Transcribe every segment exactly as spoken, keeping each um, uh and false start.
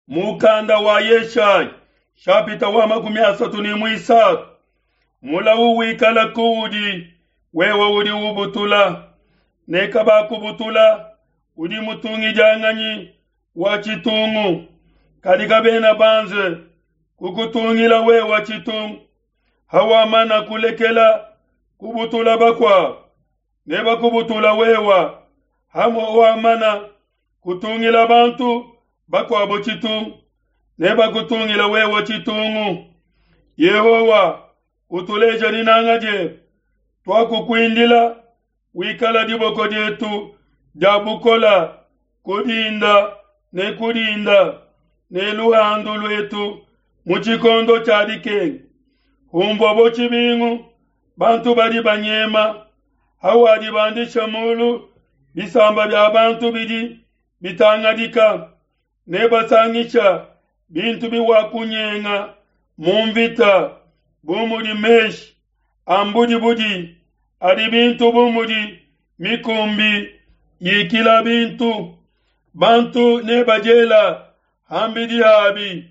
Mukanda wa Yeshai shapita wa makumi asatu ni mwisatu. Mula uwikala kuudi wewe udi ubutula nekaba kubutula udi mutungi janganyi wa chitungu kadika bena banze kukutungila we wa chitungu hawa mana kulekela kubutula bakwa neba kubutula wewa hamo wa mana kutungila bantu bakwa bo chitungu neba kutungila we wa chitungu. Yehowa utuleja ninangaje twakukwindila wikala diboko dietu jabukola kudinda ne kudinda ne luhandu lwetu muchikondo chadike humbo bochi bingu bantu badi banyema hawadi bandisha mulu bisamba bya bantu bidi bitangadika ne basangisha bintu biwakunyenga mumvita bumudi mesh ambudi budi adi bintu bumudi mikumbi yikila bintu bantu ne bajela hambidi habi.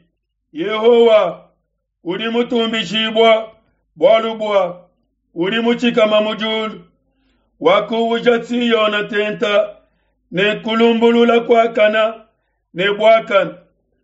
Yehowa udi mutumbishibwa bwalubwa udi muchika mamujulu wakuwujatsi yona tenta ne kulumbulula kwa kana ne bwakan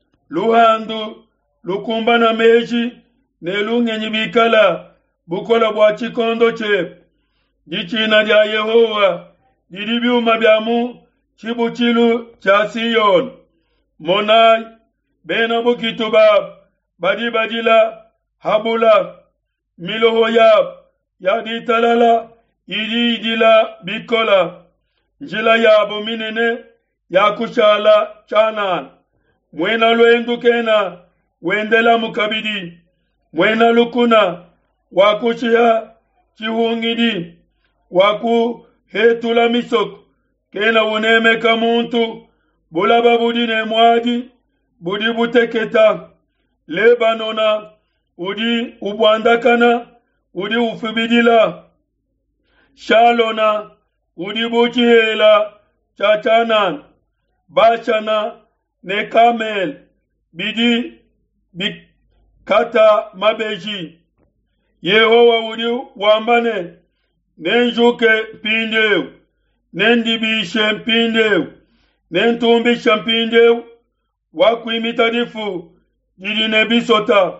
luhandu lukumbana meji ne lungenyi bikala bukola bwa chikondo che dichina dia Yehowa didibyuma byamu chibuchilu cha Siyon monai bena bukitubab badi badila habula milohoyab yadi talala idi idila bikola njila yabo minene yakushala chanan mwena lwendu kena wendela mukabidi mwena lukuna wakuchiha chihungidi waku hetula misok kena unemeka muntu bulaba budi ne mwadi budi buteketa lebanona udi ubwandakana udi ufibidila shalona udi buchihela chachanan bachana ne kamel bidi bikata mabeji. Yehowa udi wambane nenjuke pindeu nendibishe mpindeu nentumbisha mpindeu wakuimitadifu didi nebisota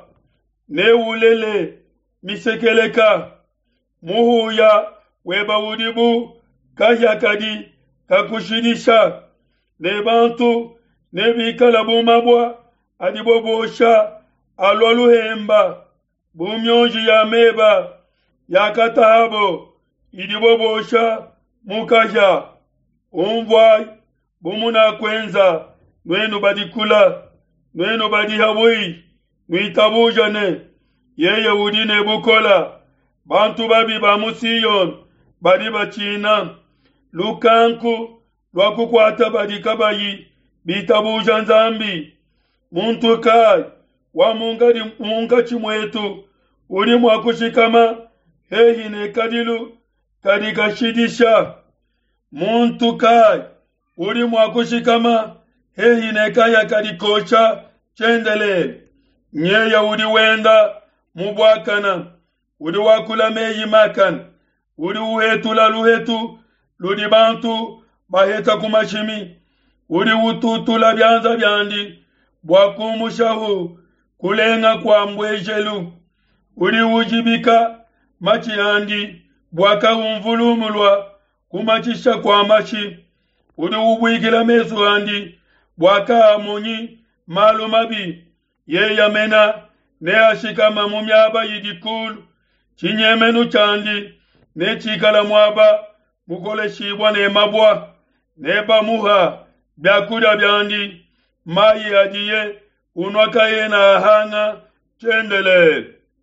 neulele misekeleka muhuya weba udibu kajakadi kakushidisha nebantu nebikala bumabwa adibobosha alwaluhemba bumyonji ya meba yakatahabo idibobosha mukaja umvwai bumuna kwenza nwenu badikula nwenu badihabui nwitabujane yeye udine bukola bantu babi ba musiyon badi bachina lukanku lwakukwata badikabayi bitabuja nzambi muntu kai wa mungari munga chimwetu uli mwakushikama hehi ne kadilu kadikashidisha muntu kai uli mwakushikama hehi ne kaya kadikocha chendele nyeya uli wenda mubwakana uli wakula meyi makan uli uhetula luhetu ludi bantu baheta kumashimi uli ututula byanza byandi bwakumushahu kulenga kwa mbwejelu uli ujibika machi andi bwaka umvulumulwa kumachisha kwa machi uli ubwikila mesu andi bwaka amunyi malumabi ye yamena ne ashikama mumyaba yidikulu chinyemenu chandi ne chikala mwaba mukole shibwa ne mabwa ne bamuha byakuda byandi mayi adiye unwaka yena hanga chendele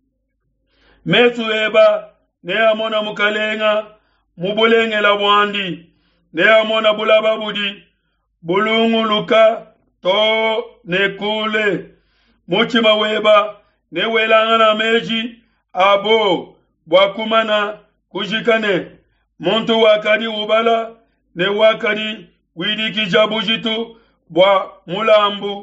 mesu eba ne amona mukalenga mubulenge la bwandi ne amona bulaba budi bulungu luka to ne kule muchima weba ne welanga na meji abo bwakumana kujikane muntu wakadi ubala ne wakadi widiki jabujitu bwa mulambu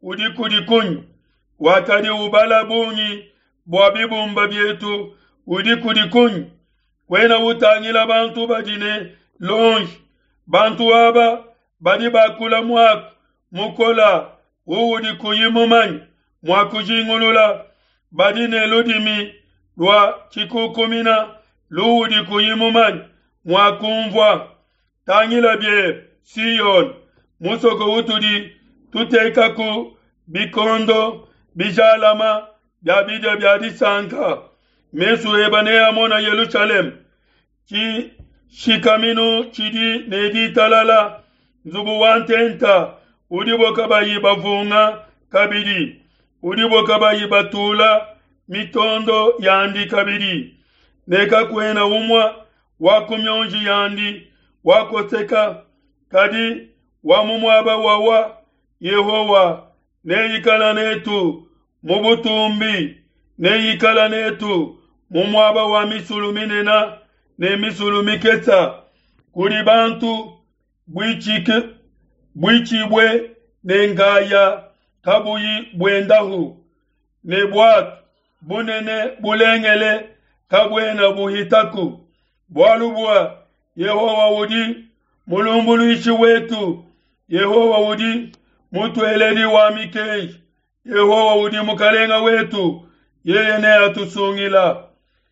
udikudikuny wakadi ubala bunyi bwabibumba byetu udikudikuny kwena utangila bantu badine lonji bantu aba badi bakula mwaku mukola uudi kuyimumanyi mwakujingulula badine ludimi lwa chikukumina luudi kuyimumanyi mwakumvwa tangila bye Siyon musoko utudi tutekaku bikondo bijalama byabide byadisanka mesu ebane amona Yerusalem chi shikamino chidi nedi talala zubu wantenta udibo kabayi bavunga kabiri udibo kabayi batula mitondo yandi kabiri neka kwena umwa wakumyonji yandi wakoteka kadi wamumwaba wawa Yehowa neyikala netu mubutumbi neyikala netu mumwaba wa misuluminena ne misulumiketa kuri bantu bwichike bwichibwe nengaya kabuyi bwendahu ne bwatu bunene bulengele kabwena buhitaku bwalubwa Yehowa wudi mulumbuluishi wetu Yehowa wudi mutweledi wa mikei Yehowa wudi mukalenga wetu yeye ne atusungila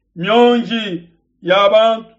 myonji yabantu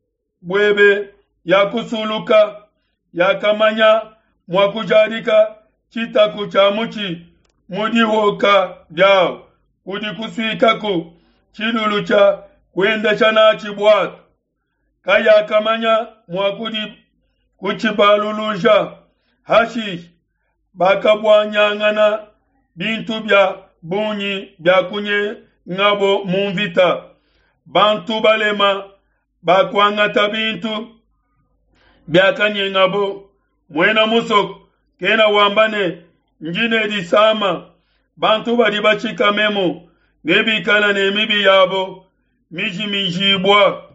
bwebe yakusuluka yakamanya mwakujadika chitaku cha muchi mudihoka byao kudikuswikaku chidulu cha kuendesha nachi bwatu kaya kamanya mwakudi kuchibaluluja hashish bakabwanyangana bintu bya bunyi bya kunye ngabo mumvita bantu balema bakwangata bintu bya kanye ngabo mwena musoko kena wambane njine disama bantu bali bachika memo nebikala nemibi yabo miji mijibwa